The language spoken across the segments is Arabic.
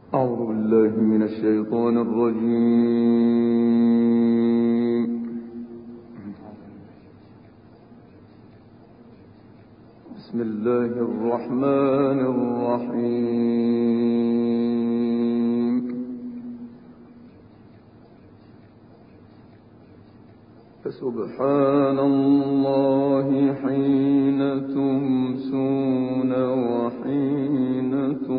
أعوذ بالله من الشيطان الرجيم. بسم الله الرحمن الرحيم. فسبحان الله حين تمسون وحين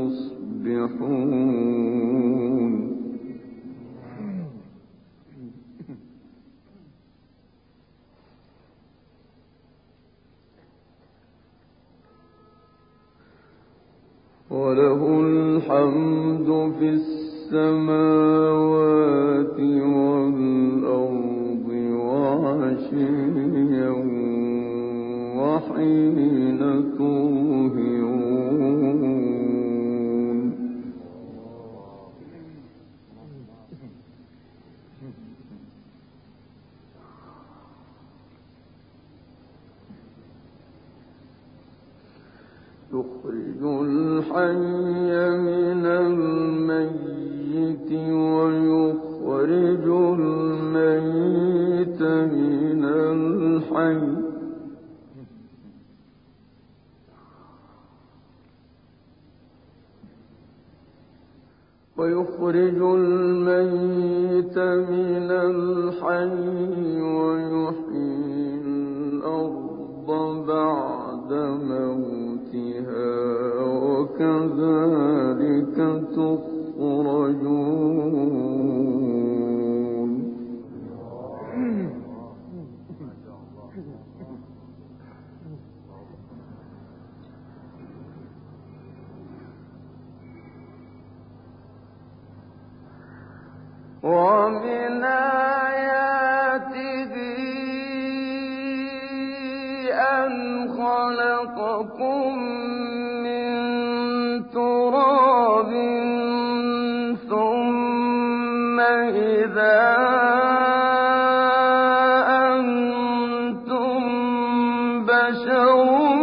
تصبحون. وله الحمد في السماوات والأرض وعشيا وحين تظهرون. يخرج الحي من الميت ويخرج الميت من الحي ويحيي الأرض بعد موتها وكذلك تخرجون. ومن آياته أن خلقكم من تراب ثم إذا أنتم بشر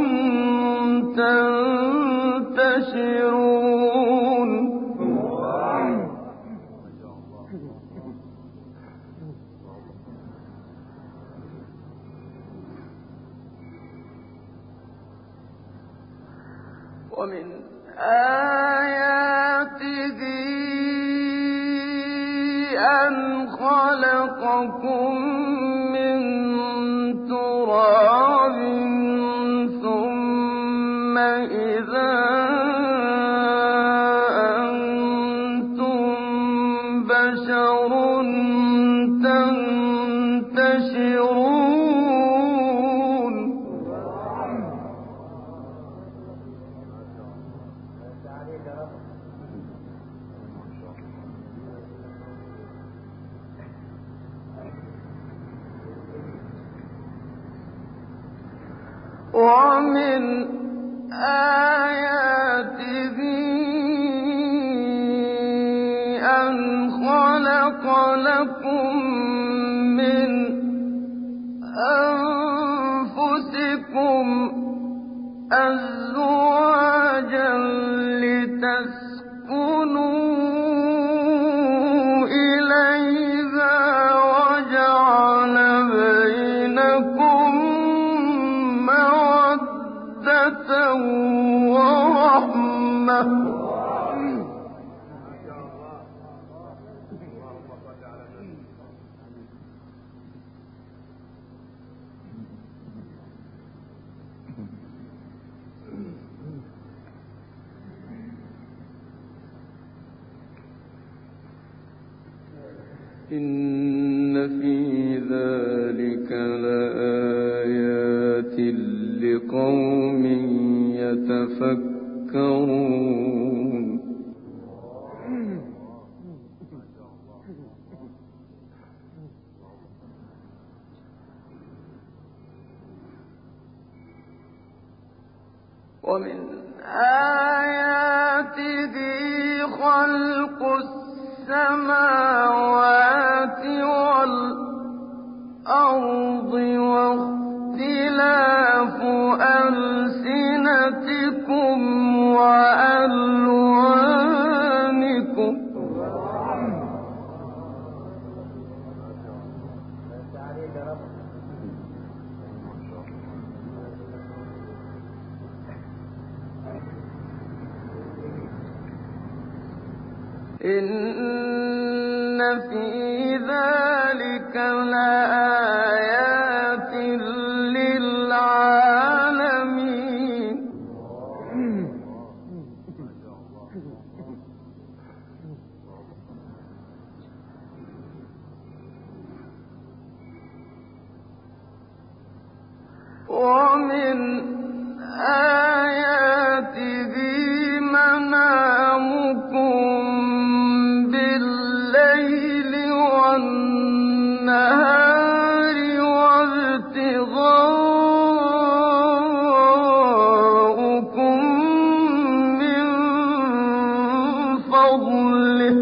تنتشرون. ومن آياته أن خلقكم من تراب ثم إذا أنتم بشر تنتشرون. ومن آياته أن خلق لكم من أنفسكم أزواجا لتسكنوا إليها وجعل بينكم مودة ورحمة. إن في ذلك لآيات لقوم يتفكرون. ومن آياته خلق السماوات والأرض واختلاف ألسنتكم وألوانكم إن في ذلك لآيات للعالمين ومن آياته منامكم بالليل والنهار وابتغاؤكم من فضله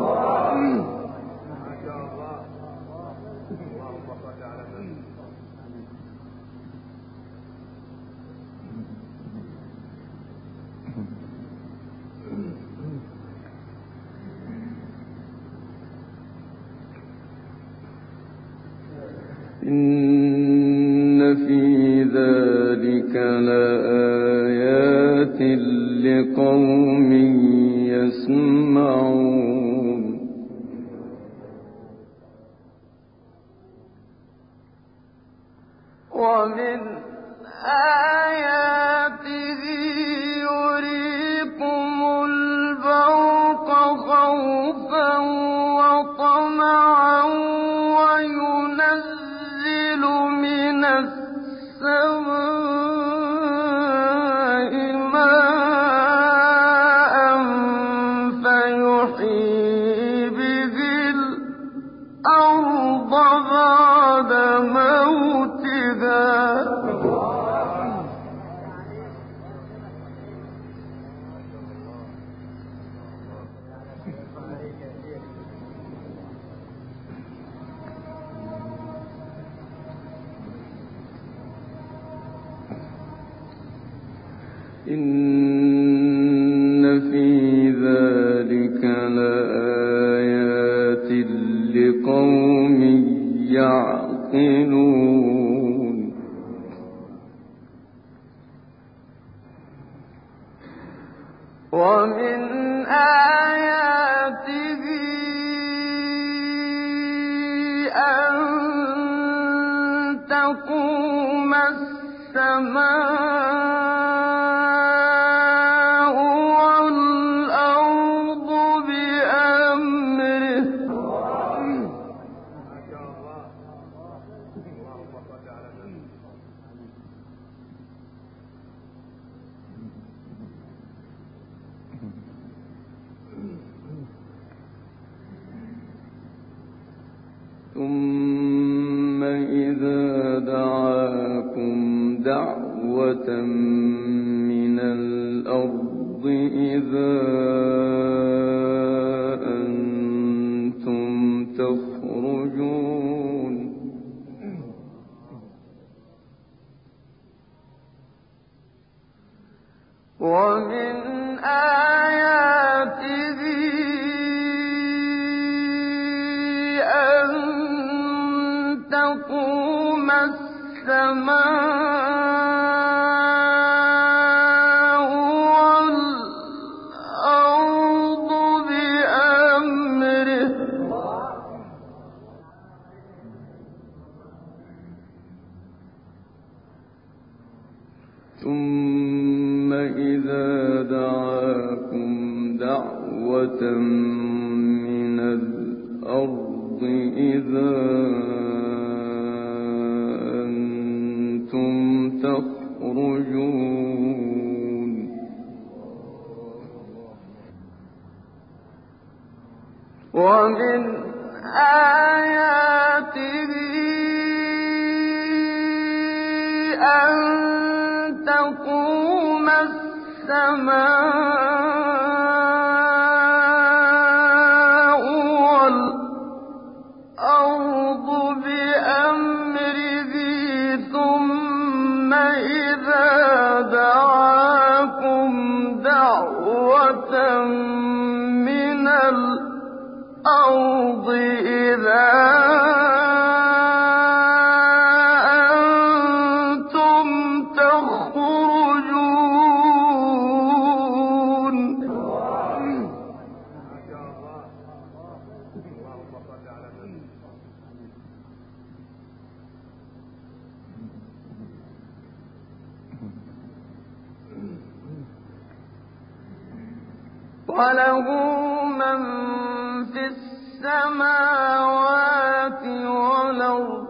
إن في ذلك لآيات لقوم يسمعون ومن آياته يريكم البرق خوفا وطمعا وينزل من السماء ماء فيحيي به الأرض بعد موتها إن في ذلك لآيات لقوم يعقلون ومن آياته أن تقوم السماء والأرض بأمره ثم إذا دعاكم دعوة من الأرض إذا أنتم تخرجون ومن آياته أن تقوم السماء والأرض بأمره ثم إذا دعاكم دعوة من الأرض إذا أنتم تخرجون ومن آياته أن تقوم السماء والأرض بأمره ثم إذا دعاكم دعوة من الأرض إذا أنتم تخرجون وله من في السماوات والأرض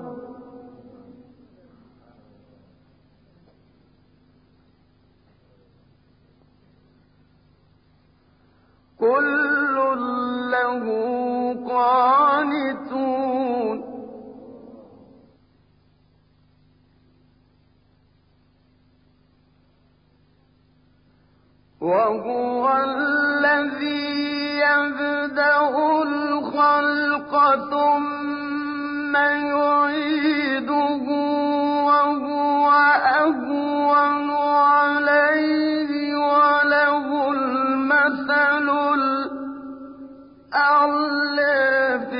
كل له قانتون وهو الذي يبدأ الخلق ثم يعيده وهو أهون عليه وله المثل الأعلى في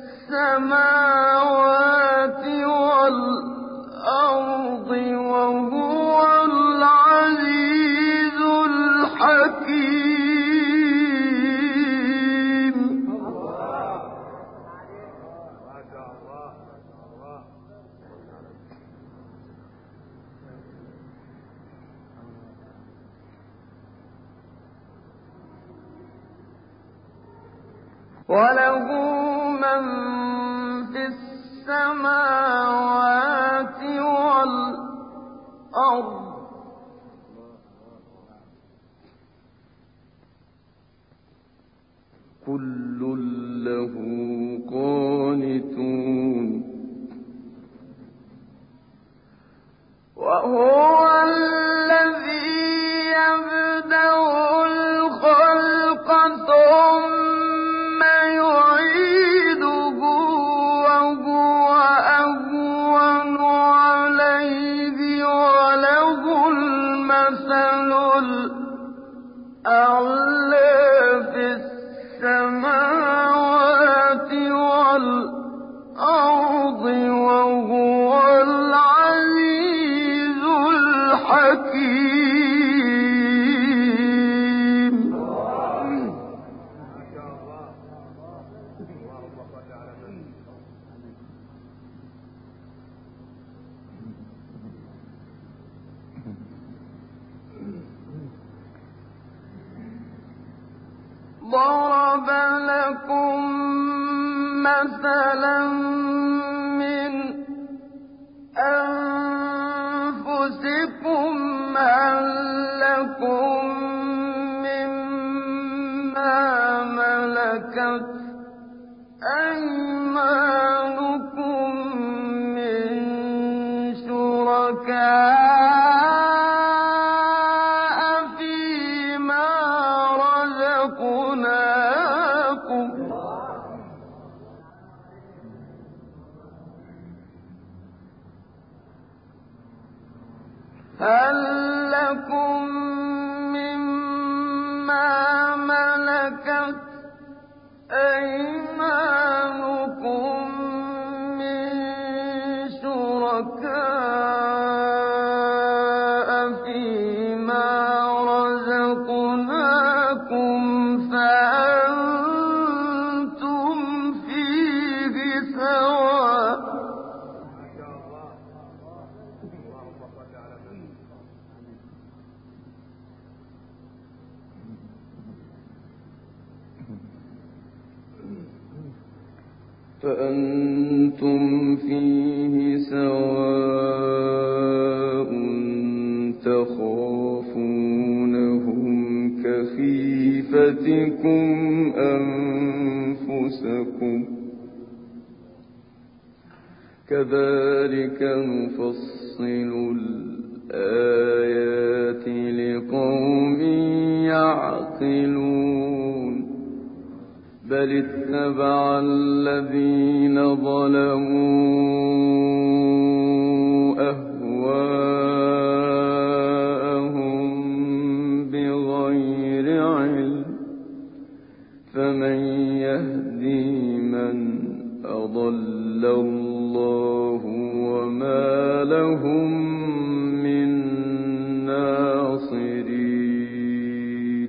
السماوات والأرض وهو العزيز الحكيم. وله من في السماوات والأرض كل له قانتون وهو الذي يبدأ الخلق ثم يعيده وهو أهون عليه وله المثل الأعلى في السماوات والأرض وهو العزيز الحكيم. ضرب لكم مثلا من أنفسكم هل لكم مما ملكت أيمانكم من شركاء هل لكم مما ملكت أيمانكم من شركاء فيما رزقناكم فأنتم فيه سواء تخافونهم كخيفتكم أنفسكم كذلك نفصل الآيات لقوم يعقلون بل اتبع الذين ظلموا أهواءهم بغير علم فمن يهدي من أضل الله وما لهم من ناصرين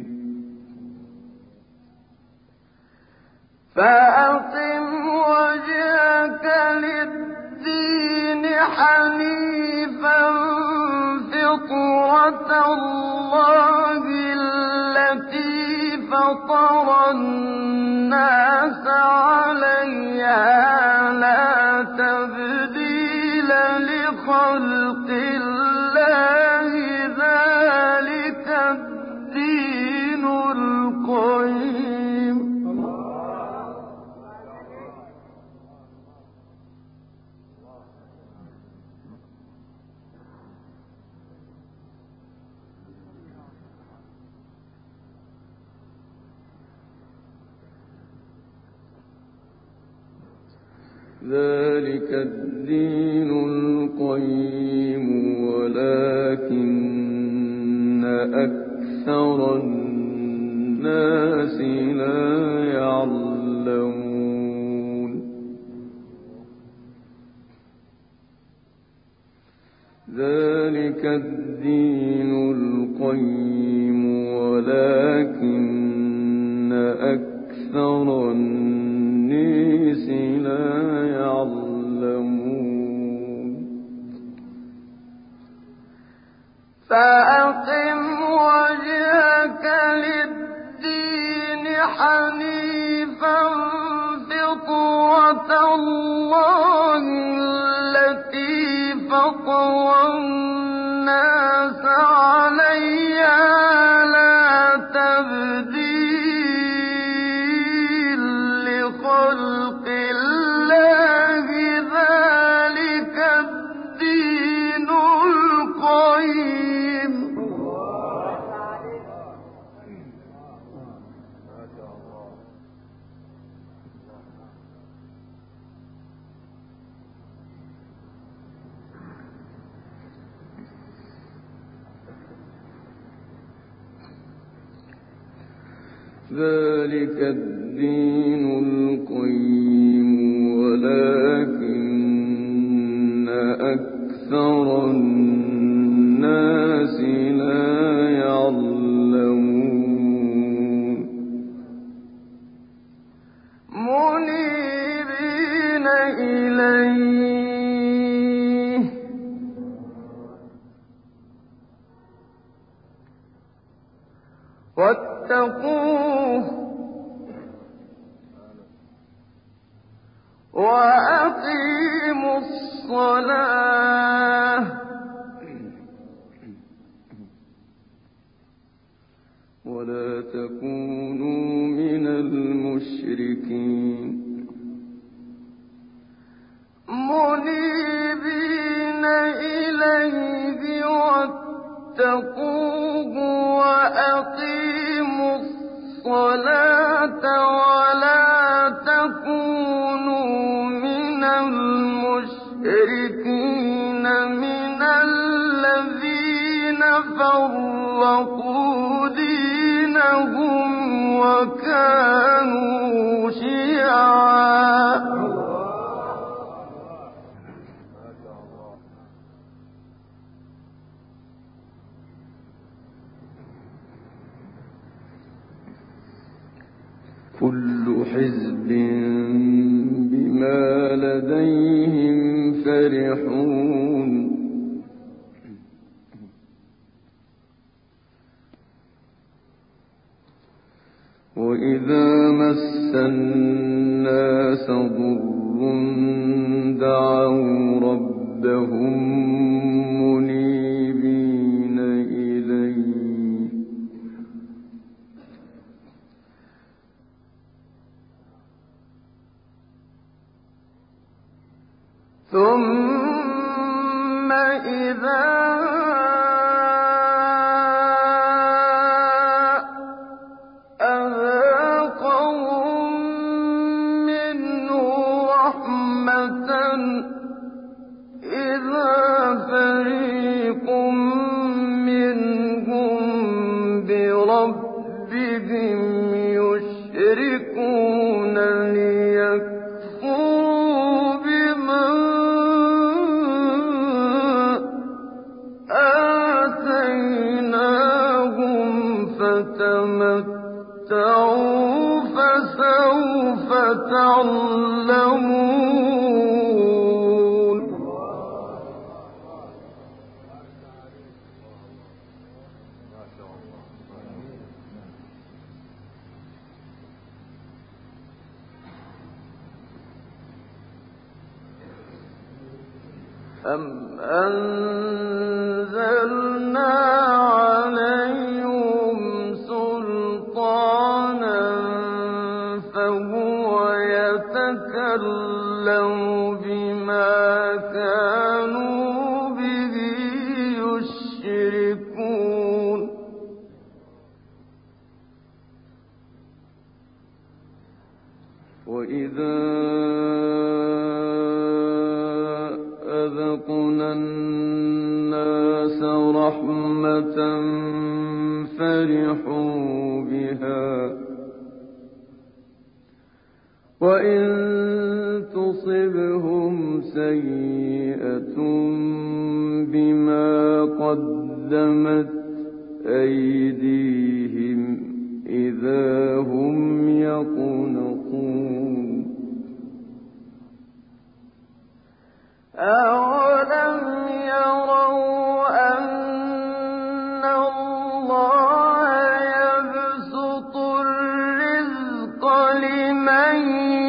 فأقم وجهك للدين حنيفا فطرة الله التي فطر الناس عليها لا تبديل لخلق الله ذلك الدين القيم ذلك الدين القيم ولكن أكثر الناس لا يعلمون ذلك الدين القيم ولكن أكثر الناس لا يعلمون فأقم وجهك للدين حنيفا فطرة الله التي فطر الناس عليها لا تبديل لخلق الله ذلك الدين القيم ذلك الدين القيم ولكن أكثر الناس لا يعلمون منيبين إليه واتقوه وأقيموا الصلاة ولا تكونوا من المشركين منيبين إليه واتقوه وأقيموا الصلاة ولا تكونوا من المشركين من الذين فرقوا دينهم وكانوا شيعا كل حزب بما لديهم فرحون وإذا مس الناس ضر دعوا ربهم منيبين إليه ثم إذا أذاقهم منه رحمة إذا فريق منهم بربهم يشركون ليكفروا بما آتيناهم فتمتعوا فسوف تعلمون أَمْ أَنزَلْنَا عَلَيْهِمْ سُلْطَانًا فَهُوَ يَتَكَلَّمُ بِمَا كَانُوا بِهِ يُشْرِكُونَ وَإِذَا أَذَقْنَا النَّاسَ رَحْمَةً فَرِحُوا بِهَا وَإِن تُصِبْهُمْ سَيِّئَةٌ بِمَا قَدَّمَتْ أَيْدِيهِمْ إِذَا هُمْ يَقْنَطُونَ أَوَلَمْ يَرَوْا أَنَّ اللَّهَ يَبْسُطُ الرِّزْقَ لِمَن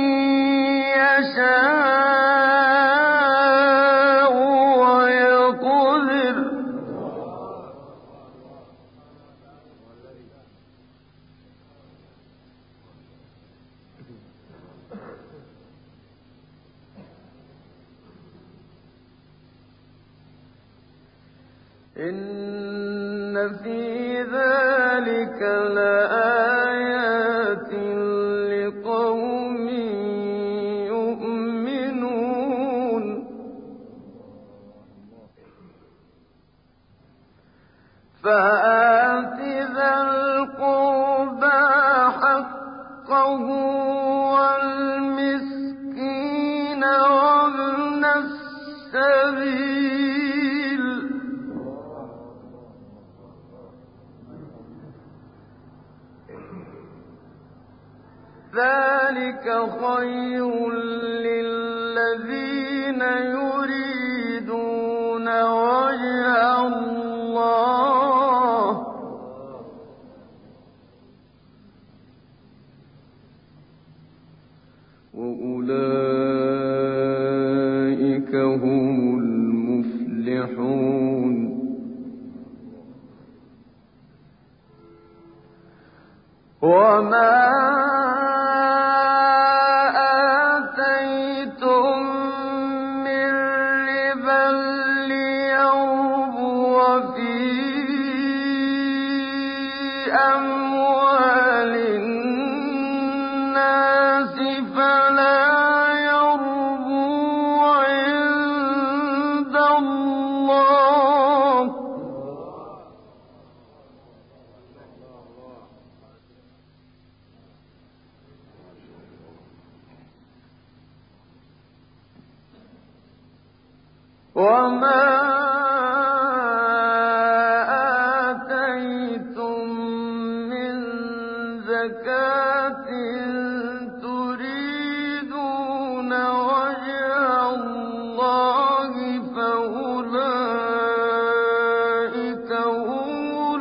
يَشَاءُ وَيَقْدِرُ إِنَّ فِي ذَلِكَ لَآيَاتٍ لِقَوْمٍ يُؤْمِنُونَ فَآتِ ذَا الْقُرْبَىٰ حَقَّهُ وَالْمِسْكِينَ وَابْنَ السَّبِيلِ ذَلِكَ خَيْرٌ لِّلَّذِينَ يُرِيدُونَ وَجْهَ اللَّهِ ۖ وَأُولَٰئِكَ هُمُ الْمُفْلِحُونَ وَمَا آتَيْتُم مِّن رِّبًا لِّيَرْبُوَ فِي أَمْوَالِ النَّاسِ فَلَا يَرْبُو عِندَ اللَّهِ ۖ وَمَا آتَيْتُم مِّن زَكَاةٍ تُرِيدُونَ وَجْهَ اللَّهِ فَأُولَٰئِكَ هُمُ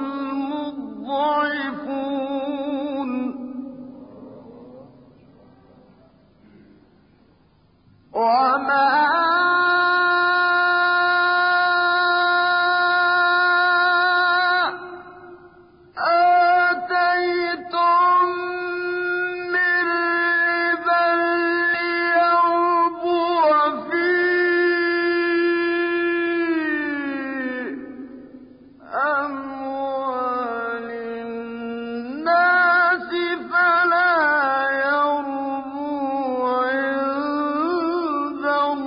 الْمُضْعِفُونَ وَمَا آتَيْتُم مِّن رِّبًا لِّيَرْبُوَ فِي أَمْوَالِ النَّاسِ فَلَا يَرْبُو عِندَ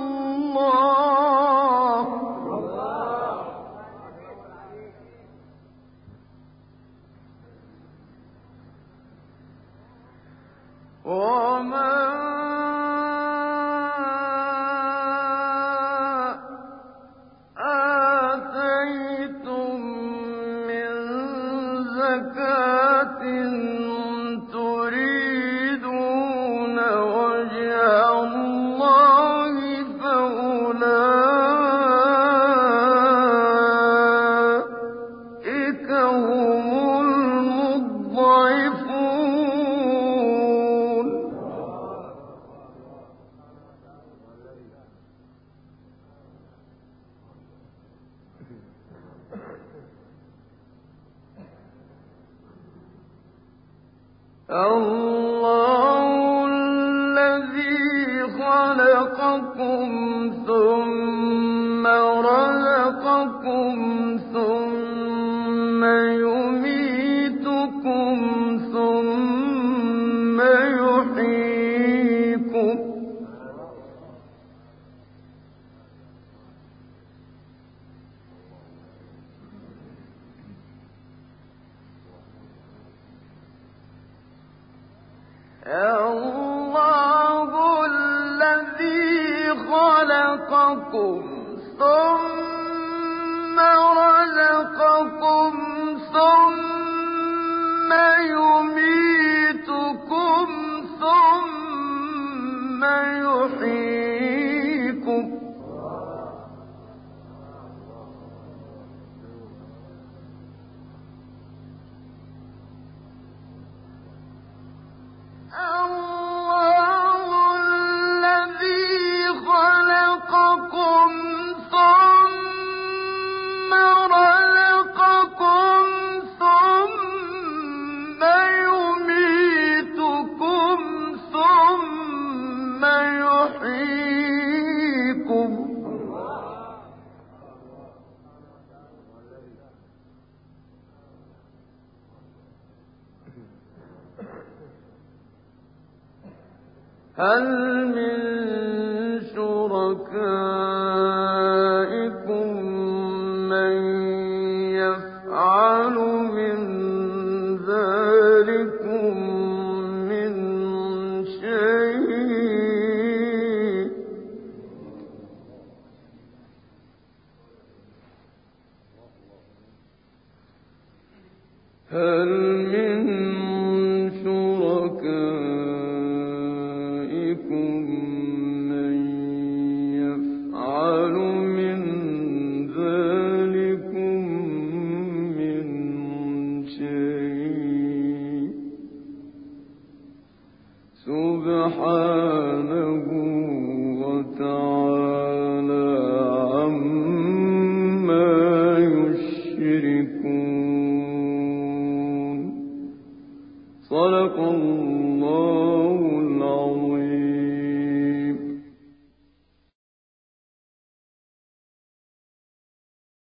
اللَّهِ ۖ وَمَا آتَيْتُم مِّن زَكَاةٍ تُرِيدُونَ وَجْهَ اللَّهِ فَأُولَٰئِكَ هُمُ الْمُضْعِفُونَ الله الذي خلقكم ثم رزقكم ثم يميتكم ثم يحييكم الله الذي خلقكم ثم رزقكم ثم يميتكم ثم يحييكم الله الذي خلقكم ثم رزقكم ثم يميتكم ثم يحييكم هل من شركائكم من يفعل من ذلكم من شيء هل من شركائكم من يفعل من ذلكم من شيء سبحانه وتعالى عما يشركون صدق الله